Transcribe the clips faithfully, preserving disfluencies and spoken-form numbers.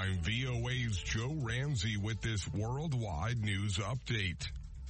I'm V O A's Joe Ramsey with this worldwide news update.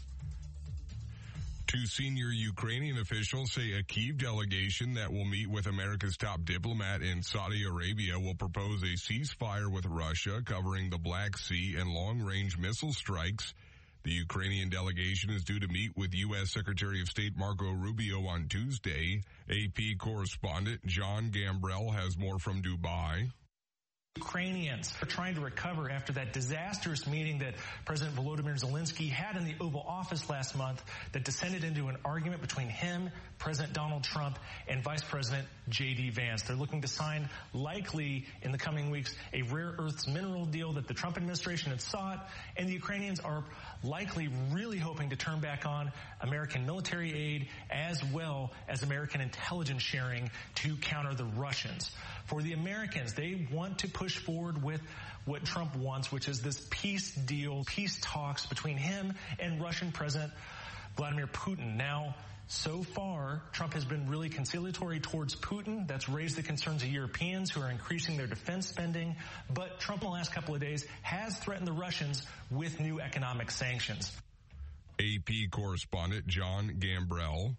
Two senior Ukrainian officials say a Kyiv delegation that will meet with America's top diplomat in Saudi Arabia will propose a ceasefire with Russia covering the Black Sea and long-range missile strikes. The Ukrainian delegation is due to meet with U S Secretary of State Marco Rubio on Tuesday. A P correspondent John Gambrell has more from Dubai. Ukrainians are trying to recover after that disastrous meeting that President Volodymyr Zelensky had in the Oval Office last month that descended into an argument between him, President Donald Trump, and Vice President J D Vance. They're looking to sign, likely in the coming weeks, a rare earths mineral deal that the Trump administration had sought, and the Ukrainians are likely really hoping to turn back on American military aid as well as American intelligence sharing to counter the Russians. For the Americans, they want to push forward with what Trump wants, which is this peace deal, peace talks between him and Russian President Vladimir Putin. Now, so far, Trump has been really conciliatory towards Putin. That's raised the concerns of Europeans who are increasing their defense spending. But Trump in the last couple of days has threatened the Russians with new economic sanctions. A P correspondent John Gambrell.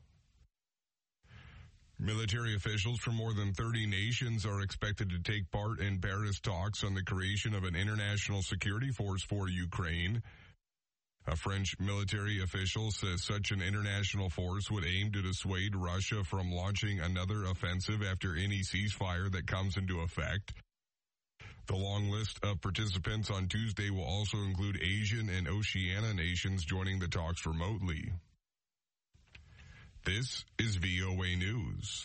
Military officials from more than thirty nations are expected to take part in Paris talks on the creation of an international security force for Ukraine. A French military official says such an international force would aim to dissuade Russia from launching another offensive after any ceasefire that comes into effect. The long list of participants on Tuesday will also include Asian and Oceania nations joining the talks remotely. This is V O A News.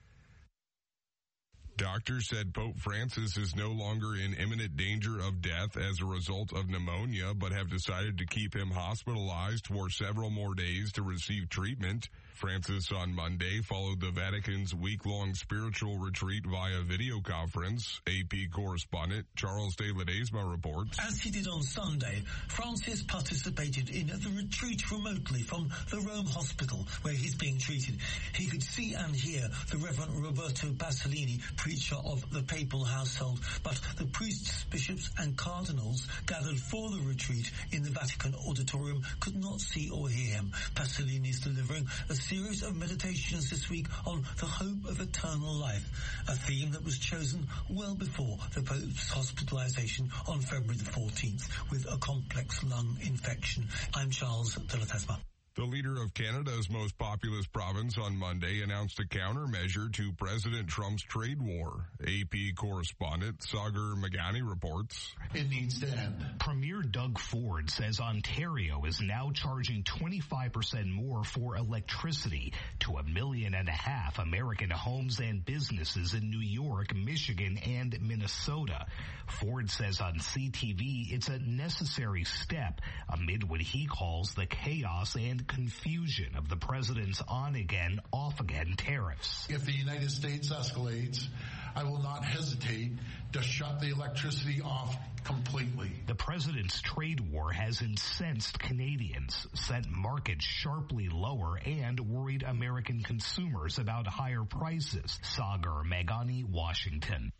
Doctors said Pope Francis is no longer in imminent danger of death as a result of pneumonia, but have decided to keep him hospitalized for several more days to receive treatment. Francis on Monday followed the Vatican's week-long spiritual retreat via video conference. A P correspondent Charles de Ledesma reports. As he did on Sunday, Francis participated in the retreat remotely from the Rome hospital where he's being treated. He could see and hear the Reverend Roberto Pasolini, preacher of the papal household, but the priests, bishops and cardinals gathered for the retreat in the Vatican auditorium could not see or hear him. Pasolini is delivering a series of meditations this week on the hope of eternal life, a theme that was chosen well before the Pope's hospitalization on February the fourteenth with a complex lung infection. I'm Charles de Ledesma. The leader of Canada's most populous province on Monday announced a countermeasure to President Trump's trade war. A P correspondent Sagar Meghani reports. It needs to end. Premier Doug Ford says Ontario is now charging twenty-five percent more for electricity to a million and a half American homes and businesses in New York, Michigan, and Minnesota. Ford says on C T V it's a necessary step amid what he calls the chaos and confusion of the president's on-again, off-again tariffs. If the United States escalates, I will not hesitate to shut the electricity off completely. The president's trade war has incensed Canadians, sent markets sharply lower, and worried American consumers about higher prices. Sagar Meghani, Washington.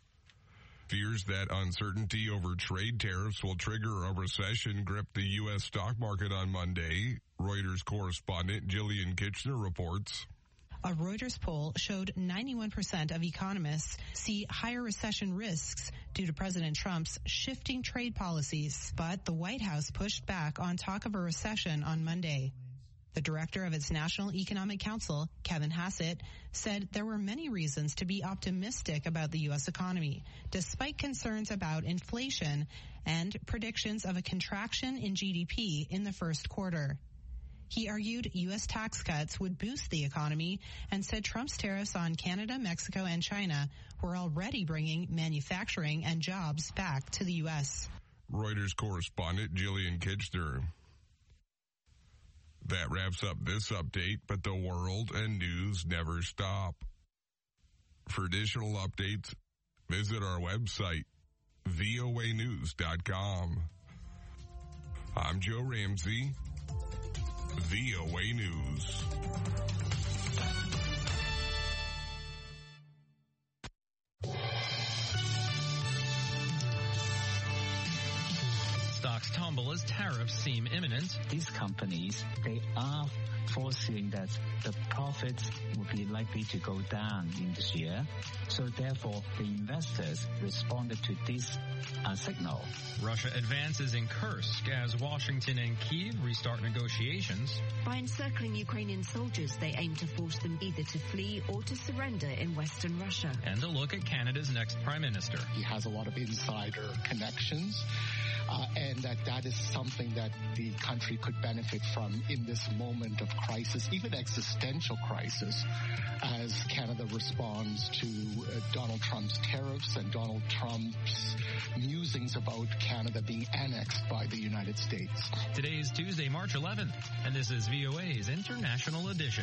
Fears that uncertainty over trade tariffs will trigger a recession gripped the U S stock market on Monday. Reuters correspondent Jillian Kitchener reports. A Reuters poll showed ninety-one percent of economists see higher recession risks due to President Trump's shifting trade policies. But the White House pushed back on talk of a recession on Monday. The director of its National Economic Council, Kevin Hassett, said there were many reasons to be optimistic about the U S economy, despite concerns about inflation and predictions of a contraction in G D P in the first quarter. He argued U S tax cuts would boost the economy and said Trump's tariffs on Canada, Mexico, and China were already bringing manufacturing and jobs back to the U S. Reuters correspondent Jillian Kitchener. That wraps up this update, but the world and news never stop. For additional updates, visit our website, V O A news dot com. I'm Joe Ramsey, V O A News. stocks tumble as tariffs seem imminent. These companies, they are foreseeing that the profits will be likely to go down in this year. So therefore, the investors responded to this uh, signal. Russia advances in Kursk as Washington and Kyiv restart negotiations. By encircling Ukrainian soldiers, they aim to force them either to flee or to surrender in western Russia. And a look at Canada's next Prime Minister. He has a lot of insider connections. Uh, and that that is something that the country could benefit from in this moment of crisis, even existential crisis, as Canada responds to uh, Donald Trump's tariffs and Donald Trump's musings about Canada being annexed by the United States. Today is Tuesday, March eleventh, and this is V O A's International Edition.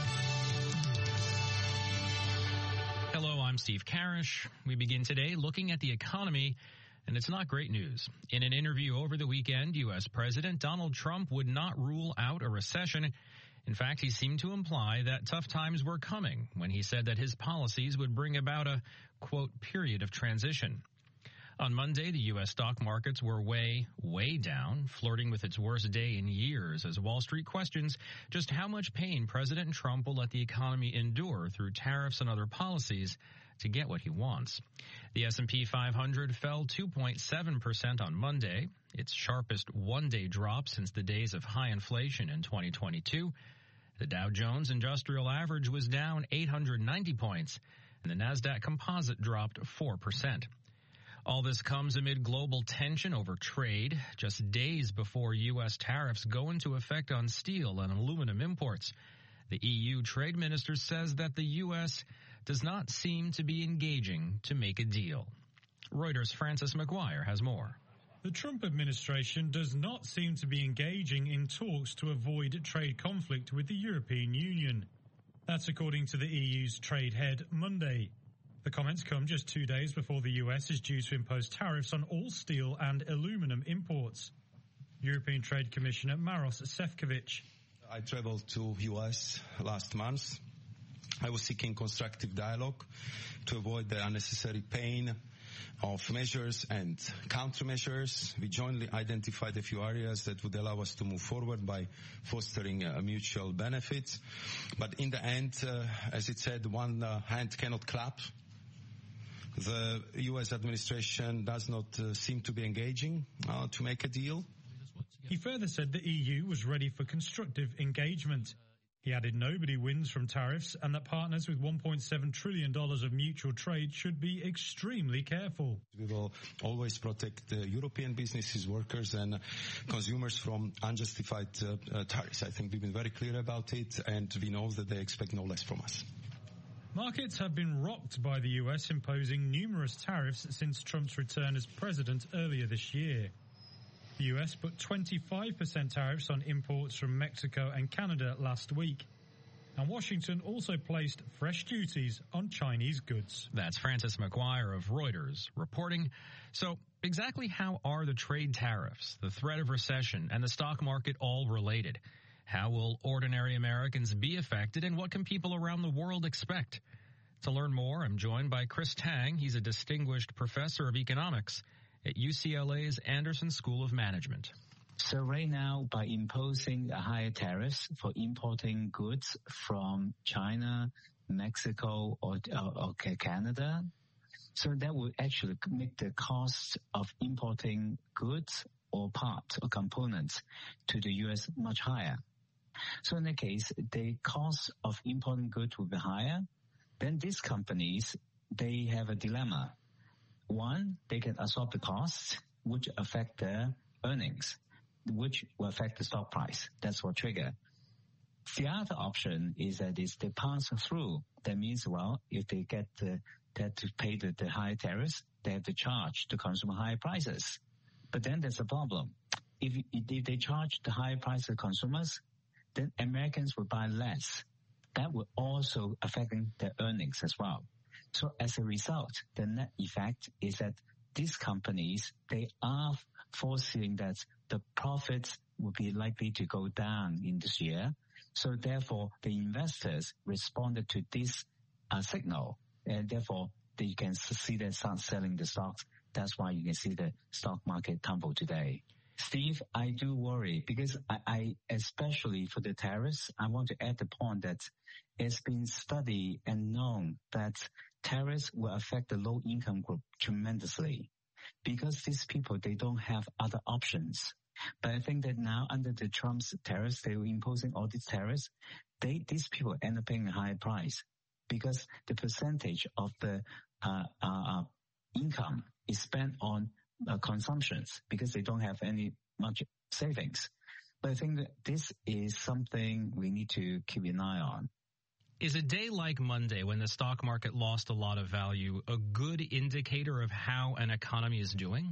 Hello, I'm Steve Karish. We begin today looking at the economy. And it's not great news. In an interview over the weekend, U S President Donald Trump would not rule out a recession. In fact, he seemed to imply that tough times were coming when he said that his policies would bring about a, quote, period of transition. On Monday, the U S stock markets were way, way down, flirting with its worst day in years as Wall Street questions just how much pain President Trump will let the economy endure through tariffs and other policies to get what he wants. The S and P five hundred fell two point seven percent on Monday, its sharpest one-day drop since the days of high inflation in twenty twenty-two. The Dow Jones Industrial Average was down eight hundred ninety points, and the Nasdaq Composite dropped four percent. All this comes amid global tension over trade, just days before U S tariffs go into effect on steel and aluminum imports. The E U trade minister says that the U S does not seem to be engaging to make a deal. Reuters' Francis McGuire has more. The Trump administration does not seem to be engaging in talks to avoid trade conflict with the European Union. That's according to the E U's trade head Monday. The comments come just two days before the U S is due to impose tariffs on all steel and aluminum imports. European Trade Commissioner Maros Sefcovic. I traveled to U S last month. I was seeking constructive dialogue to avoid the unnecessary pain of measures and countermeasures. We jointly identified a few areas that would allow us to move forward by fostering a mutual benefit. But in the end, uh, as it said, one uh, hand cannot clap. The U S administration does not uh, seem to be engaging uh, to make a deal. He further said the E U was ready for constructive engagement. He added nobody wins from tariffs and that partners with one point seven trillion dollars of mutual trade should be extremely careful. We will always protect the European businesses, workers and consumers from unjustified uh, uh, tariffs. I think we've been very clear about it and we know that they expect no less from us. Markets have been rocked by the U S imposing numerous tariffs since Trump's return as president earlier this year. The U S put twenty-five percent tariffs on imports from Mexico and Canada last week. And Washington also placed fresh duties on Chinese goods. That's Francis McGuire of Reuters reporting. So exactly how are the trade tariffs, the threat of recession, and the stock market all related? How will ordinary Americans be affected, and what can people around the world expect? To learn more, I'm joined by Chris Tang. He's a distinguished professor of economics at U C L A's Anderson School of Management. So right now, by imposing a higher tariffs for importing goods from China, Mexico, or, or, or Canada, so that will actually make the cost of importing goods or parts or components to the U S much higher. So in that case, the cost of importing goods will be higher. Then these companies, they have a dilemma. One, they can absorb the costs, which affect their earnings, which will affect the stock price. That's what trigger. The other option is that is they pass through. That means, well, if they get the, they have to pay the, the high tariffs, they have to charge the consumer higher prices. But then there's a problem. If, if they charge the higher price to consumers, then Americans will buy less. That will also affecting their earnings as well. So as a result, the net effect is that these companies, they are foreseeing that the profits will be likely to go down in this year. So therefore, the investors responded to this uh, signal, and therefore they can see them start selling the stocks. That's why you can see the stock market tumble today. Steve, I do worry because I, I, especially for the tariffs, I want to add the point that it's been studied and known that tariffs will affect the low income group tremendously because these people, they don't have other options. But I think that now under the Trump's tariffs, they were imposing all these tariffs, they, these people end up paying a higher price because the percentage of the uh, uh, income is spent on uh, consumptions because they don't have any much savings. But I think that this is something we need to keep an eye on. Is a day like Monday, when the stock market lost a lot of value, a good indicator of how an economy is doing?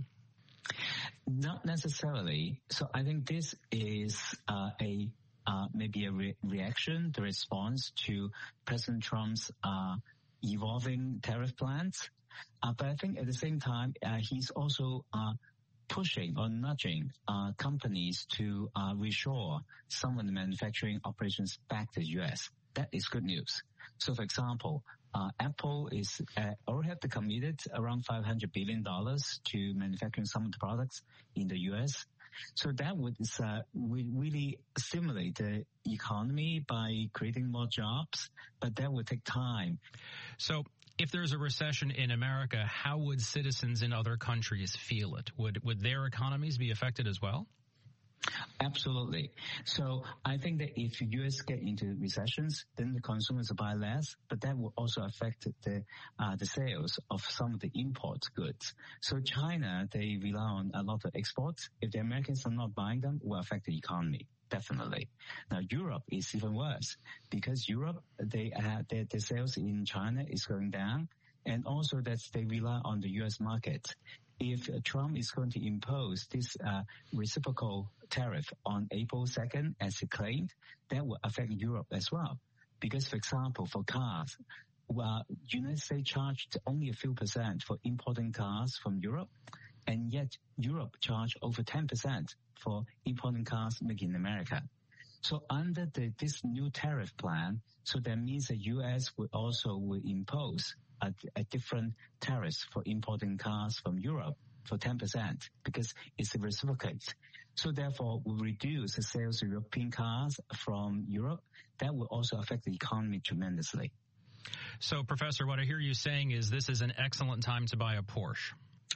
Not necessarily. So I think this is uh, a uh, maybe a re- reaction, the response to President Trump's uh, evolving tariff plans. Uh, but I think at the same time, uh, he's also uh, pushing or nudging uh, companies to uh, reshore some of the manufacturing operations back to the U S. That is good news. So, for example, uh, Apple is uh, already have committed around five hundred billion dollars to manufacturing some of the products in the U S. So that would uh, really stimulate the economy by creating more jobs, but that would take time. So if there's a recession in America, how would citizens in other countries feel it? Would would their economies be affected as well? Absolutely. So I think that if the U S get into recessions, then the consumers will buy less, but that will also affect the uh, the sales of some of the import goods. So China, they rely on a lot of exports. If the Americans are not buying them, it will affect the economy. Definitely. Now, Europe is even worse because Europe, they uh, their, their sales in China is going down, and also that they rely on the U S market. If Trump is going to impose this uh, reciprocal tariff on April second, as he claimed, that will affect Europe as well. Because, for example, for cars, well, United States charged only a few percent for importing cars from Europe, and yet Europe charged over ten percent for importing cars made in America. So under the, this new tariff plan, so that means the U S will also will impose a, a different tariffs for importing cars from Europe for ten percent because it's a reciprocate. So therefore, we reduce the sales of European cars from Europe. That will also affect the economy tremendously. So, Professor, what I hear you saying is this is an excellent time to buy a Porsche.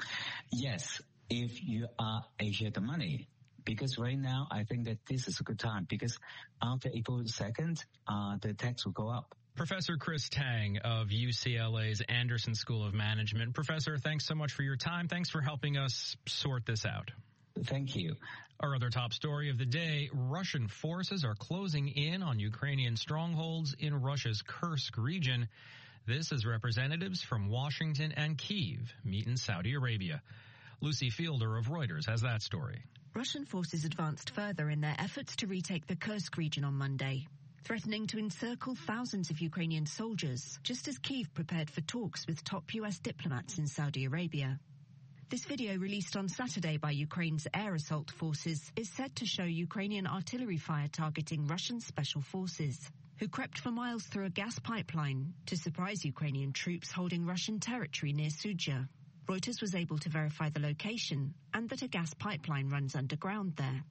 Yes, if you are Asia the money. Because right now, I think that this is a good time because after April second, uh, the tax will go up. Professor Chris Tang of U C L A's Anderson School of Management. Professor, thanks so much for your time. Thanks for helping us sort this out. Thank you. Our other top story of the day, Russian forces are closing in on Ukrainian strongholds in Russia's Kursk region. This as representatives from Washington and Kyiv meet in Saudi Arabia. Lucy Fielder of Reuters has that story. Russian forces advanced further in their efforts to retake the Kursk region on Monday, threatening to encircle thousands of Ukrainian soldiers, just as Kyiv prepared for talks with top U S diplomats in Saudi Arabia. This video released on Saturday by Ukraine's air assault forces is said to show Ukrainian artillery fire targeting Russian special forces, who crept for miles through a gas pipeline to surprise Ukrainian troops holding Russian territory near Sudzha. Reuters was able to verify the location and that a gas pipeline runs underground there.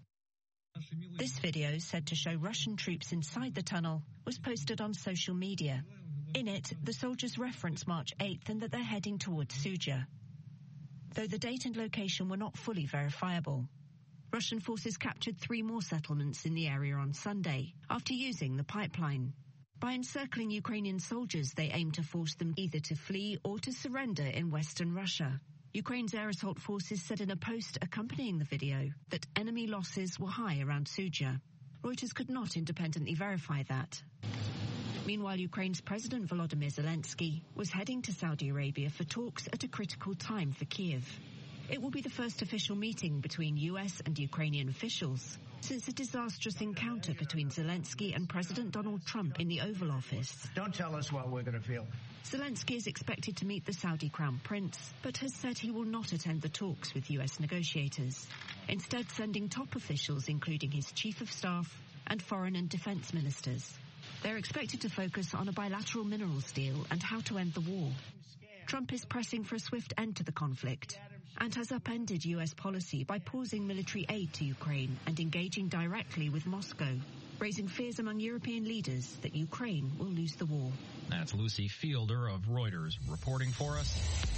This video, said to show Russian troops inside the tunnel, was posted on social media. In it, the soldiers reference March eighth and that they're heading towards Sudzha, though the date and location were not fully verifiable. Russian forces captured three more settlements in the area on Sunday after using the pipeline. By encircling Ukrainian soldiers, they aim to force them either to flee or to surrender in western Russia. Ukraine's air assault forces said in a post accompanying the video that enemy losses were high around Sudzha. Reuters could not independently verify that. Meanwhile, Ukraine's President Volodymyr Zelensky was heading to Saudi Arabia for talks at a critical time for Kyiv. It will be the first official meeting between U S and Ukrainian officials since a disastrous encounter between Zelensky and President Donald Trump in the Oval Office. Don't tell us what we're going to feel. Zelensky is expected to meet the Saudi Crown Prince, but has said he will not attend the talks with U S negotiators, instead sending top officials including his chief of staff and foreign and defense ministers. They're expected to focus on a bilateral minerals deal and how to end the war. Trump is pressing for a swift end to the conflict and has upended U S policy by pausing military aid to Ukraine and engaging directly with Moscow, raising fears among European leaders that Ukraine will lose the war. That's Lucy Fielder of Reuters reporting for us.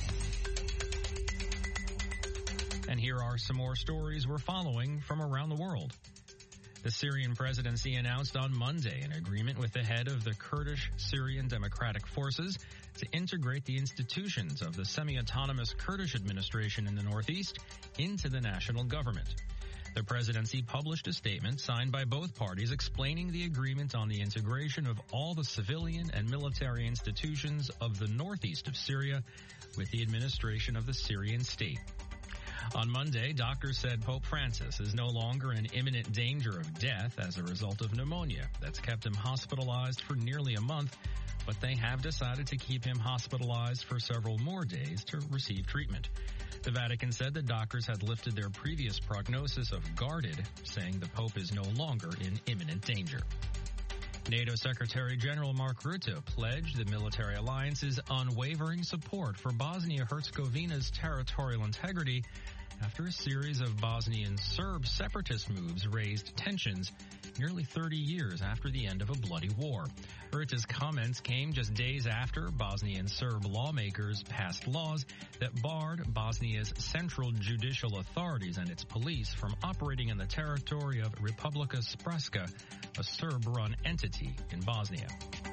And here are some more stories we're following from around the world. The Syrian presidency announced on Monday an agreement with the head of the Kurdish Syrian Democratic Forces to integrate the institutions of the semi-autonomous Kurdish administration in the northeast into the national government. The presidency published a statement signed by both parties explaining the agreement on the integration of all the civilian and military institutions of the northeast of Syria with the administration of the Syrian state. On Monday, doctors said Pope Francis is no longer in imminent danger of death as a result of pneumonia that's kept him hospitalized for nearly a month, but they have decided to keep him hospitalized for several more days to receive treatment. The Vatican said that doctors had lifted their previous prognosis of guarded, saying the Pope is no longer in imminent danger. NATO Secretary General Mark Rutte pledged the military alliance's unwavering support for Bosnia-Herzegovina's territorial integrity after a series of Bosnian Serb separatist moves raised tensions nearly thirty years after the end of a bloody war. Rutte's comments came just days after Bosnian Serb lawmakers passed laws that barred Bosnia's central judicial authorities and its police from operating in the territory of Republika Srpska, a Serb-run entity in Bosnia.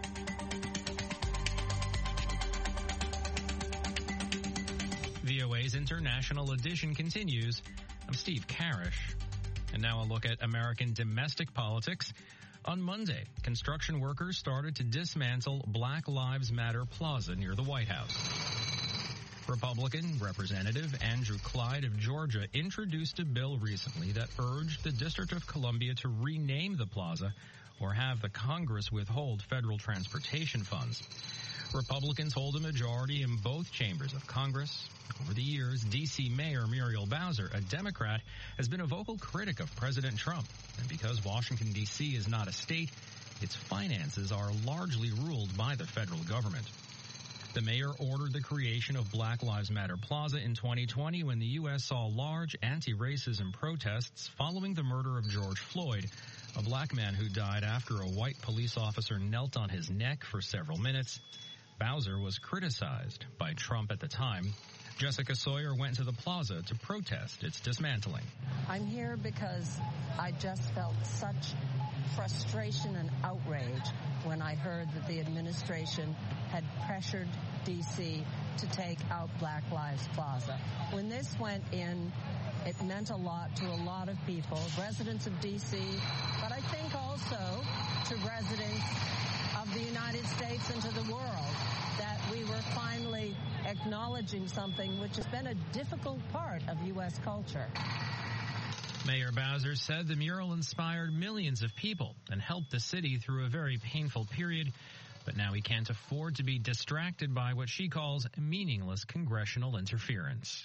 V O A's International Edition continues. I'm Steve Karish. And now a look at American domestic politics. On Monday, construction workers started to dismantle Black Lives Matter Plaza near the White House. Republican Representative Andrew Clyde of Georgia introduced a bill recently that urged the District of Columbia to rename the plaza or have the Congress withhold federal transportation funds. Republicans hold a majority in both chambers of Congress. Over the years, D C Mayor Muriel Bowser, a Democrat, has been a vocal critic of President Trump. And because Washington, D C is not a state, its finances are largely ruled by the federal government. The mayor ordered the creation of Black Lives Matter Plaza in twenty twenty when the U S saw large anti-racism protests following the murder of George Floyd, a black man who died after a white police officer knelt on his neck for several minutes. Bowser was criticized by Trump at the time. Jessica Sawyer went to the plaza to protest its dismantling. I'm here because I just felt such frustration and outrage when I heard that the administration had pressured D C to take out Black Lives Plaza. When this went in, it meant a lot to a lot of people, residents of D C, but I think also to residents of the United States and to the world, that we were finally acknowledging something which has been a difficult part of U S culture. Mayor Bowser said the mural inspired millions of people and helped the city through a very painful period, but now he can't afford to be distracted by what she calls meaningless congressional interference.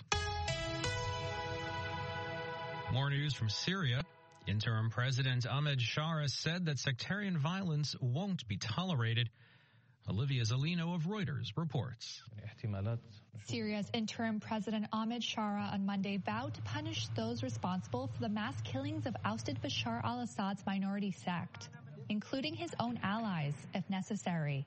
More news from Syria. Interim President Ahmed Shara said that sectarian violence won't be tolerated. Olivia Zalino of Reuters reports. Syria's interim president Ahmed Shara on Monday vowed to punish those responsible for the mass killings of ousted Bashar al-Assad's minority sect, including his own allies, if necessary.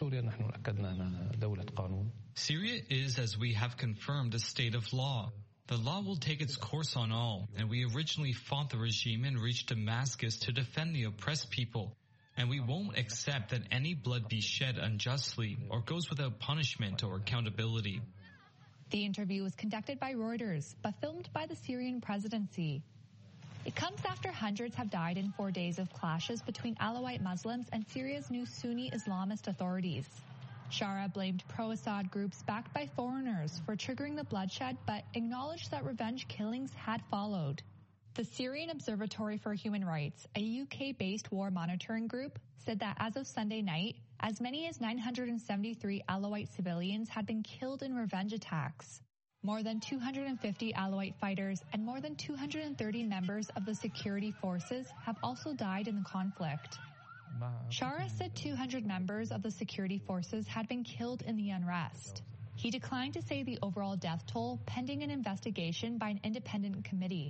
Syria is, as we have confirmed, a state of law. The law will take its course on all, and we originally fought the regime and reached Damascus to defend the oppressed people. And we won't accept that any blood be shed unjustly or goes without punishment or accountability. The interview was conducted by Reuters, but filmed by the Syrian presidency. It comes after hundreds have died in four days of clashes between Alawite Muslims and Syria's new Sunni Islamist authorities. Shara blamed pro-Assad groups backed by foreigners for triggering the bloodshed, but acknowledged that revenge killings had followed. The Syrian Observatory for Human Rights, a U K-based war monitoring group, said that as of Sunday night, as many as nine hundred seventy-three Alawite civilians had been killed in revenge attacks. More than two hundred fifty Alawite fighters and more than two hundred thirty members of the security forces have also died in the conflict. Shara said two hundred members of the security forces had been killed in the unrest. He declined to say the overall death toll pending an investigation by an independent committee.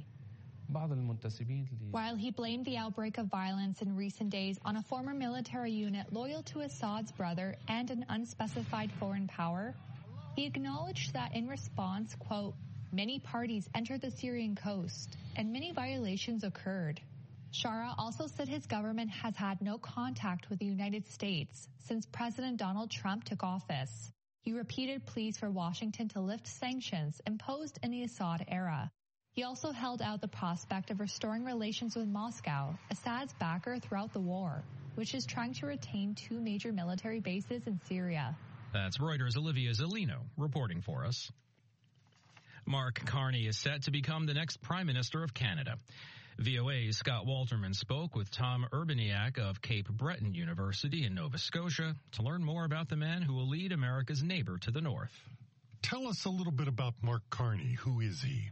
While he blamed the outbreak of violence in recent days on a former military unit loyal to Assad's brother and an unspecified foreign power, he acknowledged that in response, quote, many parties entered the Syrian coast and many violations occurred. Shara also said his government has had no contact with the United States since President Donald Trump took office. He repeated pleas for Washington to lift sanctions imposed in the Assad era. He also held out the prospect of restoring relations with Moscow, Assad's backer throughout the war, which is trying to retain two major military bases in Syria. That's Reuters' Olivia Zellino reporting for us. Mark Carney is set to become the next Prime Minister of Canada. V O A's Scott Walterman spoke with Tom Urbaniak of Cape Breton University in Nova Scotia to learn more about the man who will lead America's neighbor to the north. Tell us a little bit about Mark Carney. Who is he?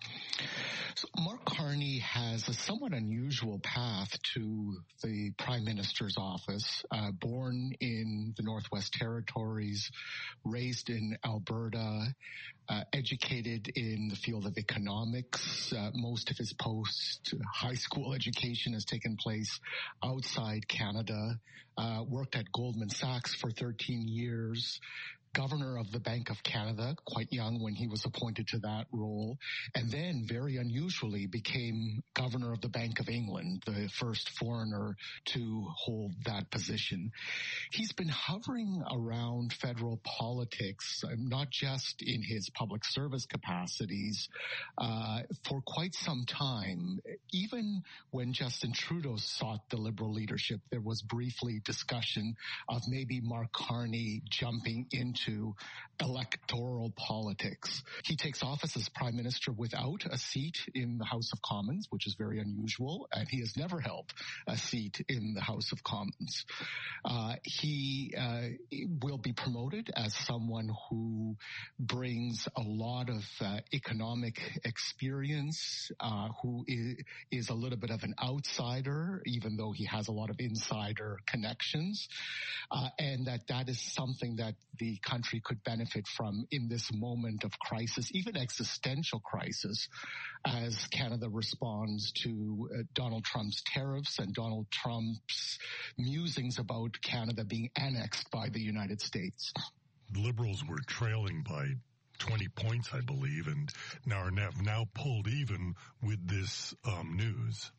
So Mark Carney has a somewhat unusual path to the Prime Minister's office. Uh, born in the Northwest Territories, raised in Alberta, uh, educated in the field of economics. Uh, most of his post-high school education has taken place outside Canada. Uh, worked at Goldman Sachs for thirteen years. Governor of the Bank of Canada, quite young when he was appointed to that role, and then very unusually became Governor of the Bank of England, the first foreigner to hold that position. He's been hovering around federal politics, not just in his public service capacities, uh, for quite some time. Even when Justin Trudeau sought the Liberal leadership, there was briefly discussion of maybe Mark Carney jumping into to electoral politics. He takes office as Prime Minister without a seat in the House of Commons, which is very unusual, and he has never held a seat in the House of Commons. Uh, he uh, will be promoted as someone who brings a lot of uh, economic experience, uh, who is, is a little bit of an outsider, even though he has a lot of insider connections, uh, and that that is something that the country could benefit from in this moment of crisis, even existential crisis, as Canada responds to uh, Donald Trump's tariffs and Donald Trump's musings about Canada being annexed by the United States. The Liberals were trailing by twenty points, I believe, and now are now, now pulled even with this um, news.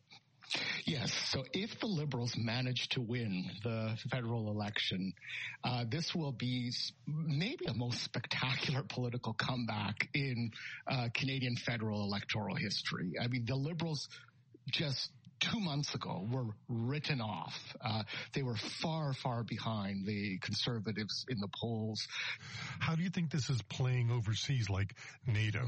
Yes. So if the Liberals manage to win the federal election, uh, this will be maybe the most spectacular political comeback in uh, Canadian federal electoral history. I mean, the Liberals just two months ago were written off. Uh, they were far, far behind the Conservatives in the polls. How do you think this is playing overseas, like NATO?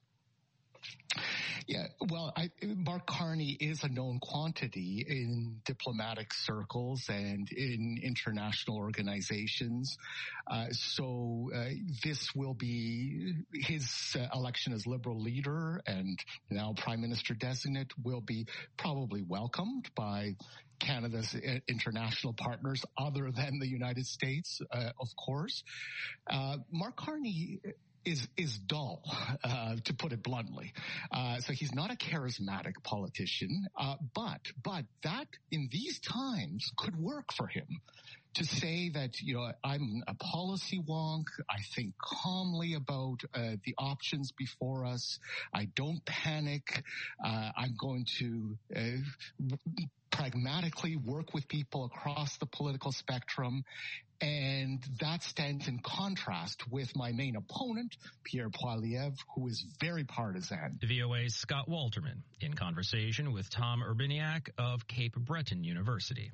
Yeah, well, I, Mark Carney is a known quantity in diplomatic circles and in international organizations. Uh, so uh, this will be his uh, election as Liberal leader and now Prime Minister designate will be probably welcomed by Canada's international partners other than the United States, uh, of course. Uh, Mark Carney is is dull, uh, to put it bluntly. Uh, so he's not a charismatic politician, uh, but but that in these times could work for him. To say that, you know, I'm a policy wonk, I think calmly about uh, the options before us, I don't panic, uh, I'm going to uh, pragmatically work with people across the political spectrum, and that stands in contrast with my main opponent, Pierre Poilievre, who is very partisan. V O A's Scott Walterman in conversation with Tom Urbaniak of Cape Breton University.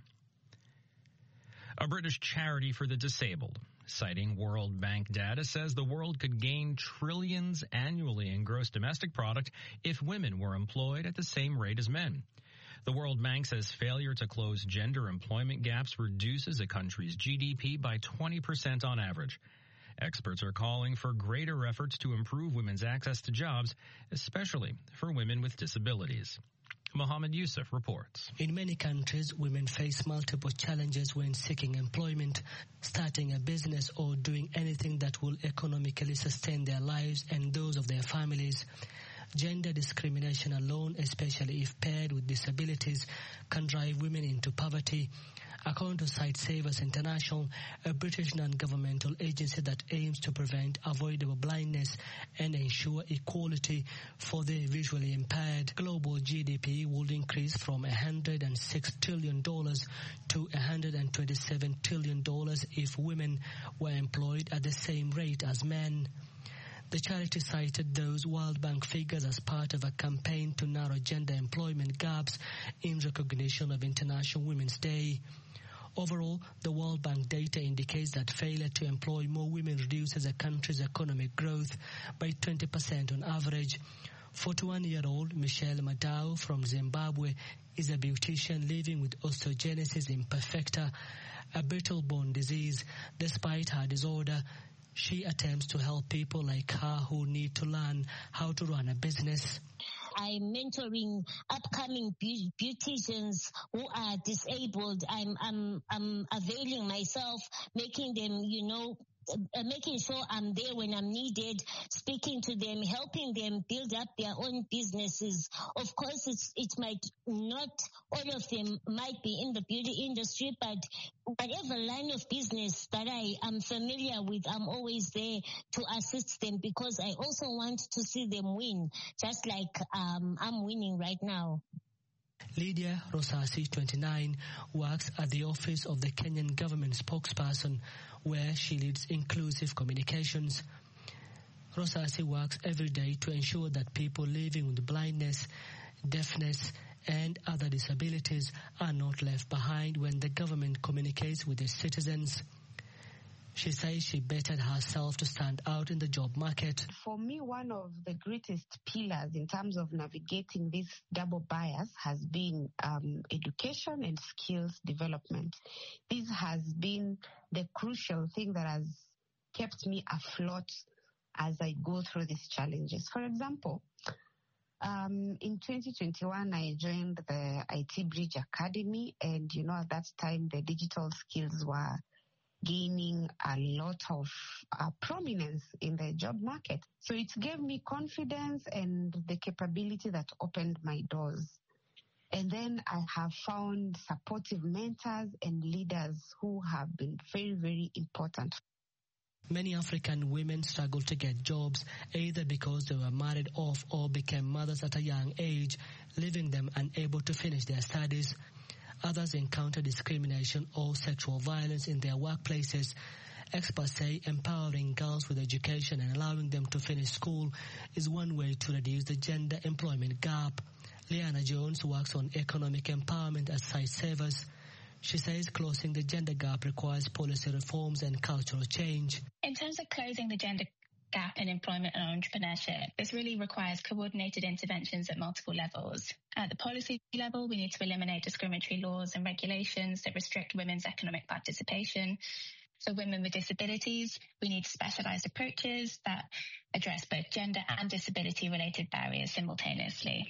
A British charity for the disabled, citing World Bank data, says the world could gain trillions annually in gross domestic product if women were employed at the same rate as men. The World Bank says failure to close gender employment gaps reduces a country's G D P by twenty percent on average. Experts are calling for greater efforts to improve women's access to jobs, especially for women with disabilities. Mohammed Yusuf reports. In many countries, women face multiple challenges when seeking employment, starting a business or doing anything that will economically sustain their lives and those of their families. Gender discrimination alone, especially if paired with disabilities, can drive women into poverty. According to Sight Savers International, a British non-governmental agency that aims to prevent avoidable blindness and ensure equality for the visually impaired, global G D P would increase from one hundred six trillion dollars to one hundred twenty-seven trillion dollars if women were employed at the same rate as men. The charity cited those World Bank figures as part of a campaign to narrow gender employment gaps in recognition of International Women's Day. Overall, the World Bank data indicates that failure to employ more women reduces a country's economic growth by twenty percent on average. forty-one-year-old Michelle Madao from Zimbabwe is a beautician living with osteogenesis imperfecta, a brittle bone disease. Despite her disorder, she attempts to help people like her who need to learn how to run a business. I'm mentoring upcoming be- beauticians who are disabled. I'm, I'm, I'm availing myself, making them, you know, uh, making sure I'm there when I'm needed, speaking to them, helping them build up their own businesses. Of course, it's, it might not, all of them might be in the beauty industry, but whatever line of business that I am familiar with, I'm always there to assist them because I also want to see them win, just like um, I'm winning right now. Lydia Rosasi, twenty-nine, works at the office of the Kenyan government spokesperson, where she leads inclusive communications. Rosasi works every day to ensure that people living with blindness, deafness, and other disabilities are not left behind when the government communicates with its citizens. She says she bettered herself to stand out in the job market. For me, one of the greatest pillars in terms of navigating this double bias has been um, education and skills development. This has been the crucial thing that has kept me afloat as I go through these challenges. For example, Um, in twenty twenty-one, I joined the I T Bridge Academy, and, you know, at that time, the digital skills were gaining a lot of uh, prominence in the job market. So it gave me confidence and the capability that opened my doors. And then I have found supportive mentors and leaders who have been very, very important. Many African women struggle to get jobs, either because they were married off or became mothers at a young age, leaving them unable to finish their studies. Others encounter discrimination or sexual violence in their workplaces. Experts say empowering girls with education and allowing them to finish school is one way to reduce the gender employment gap. Liana Jones works on economic empowerment at Sight Savers. She says closing the gender gap requires policy reforms and cultural change. In terms of closing the gender gap in employment and entrepreneurship, this really requires coordinated interventions at multiple levels. At the policy level, we need to eliminate discriminatory laws and regulations that restrict women's economic participation. For women with disabilities, we need specialised approaches that address both gender and disability-related barriers simultaneously.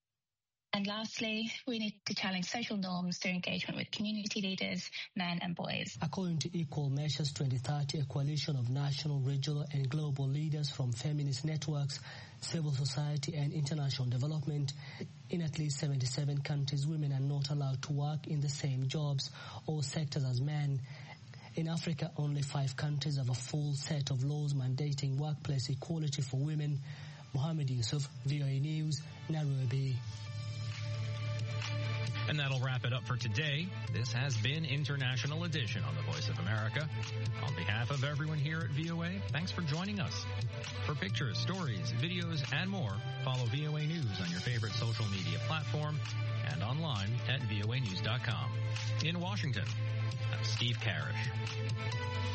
And lastly, we need to challenge social norms through engagement with community leaders, men and boys. According to Equal Measures twenty thirty, a coalition of national, regional and global leaders from feminist networks, civil society and international development, in at least seventy-seven countries, women are not allowed to work in the same jobs or sectors as men. In Africa, only five countries have a full set of laws mandating workplace equality for women. Mohammed Yusuf, V O A News, Nairobi. And that'll wrap it up for today. This has been International Edition on the Voice of America. On behalf of everyone here at V O A, thanks for joining us. For pictures, stories, videos, and more, follow V O A News on your favorite social media platform and online at V O A news dot com. In Washington, I'm Steve Karish.